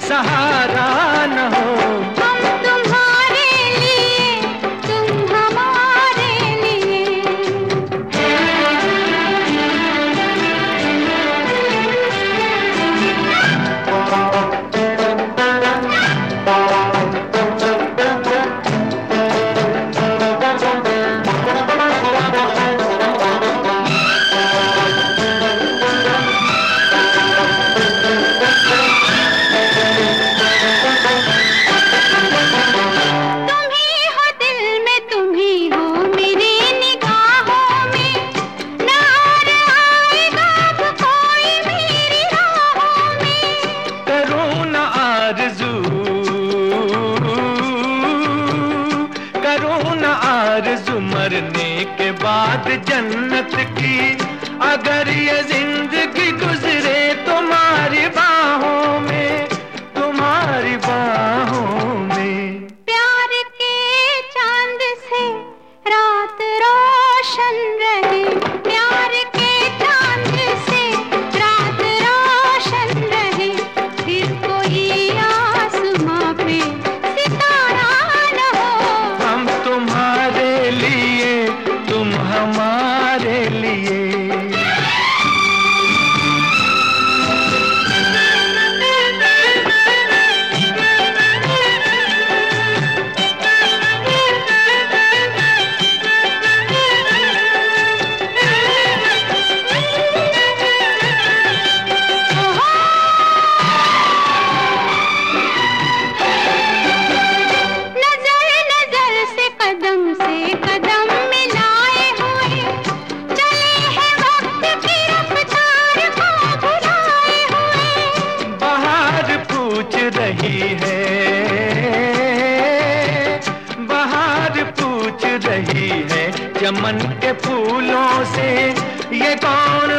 सहारा न हो। हम तुम्हारे लिए, तुम हमारे लिए। आरज़ू मरने के बाद जन्नत की, अगर ये जिंदगी गुजरे तुम्हारी बाहों में, तुम्हारी बाहों में। प्यार के चांद से रात रोशन रहे, प्यार के चांद से रात रोशन रहे, फिर कोई आसमां पे सितारा न हो। हम तुम्हारे लिए, तुम हमारे लिए। बहार पूछ रही है चमन के फूलों से, ये कौन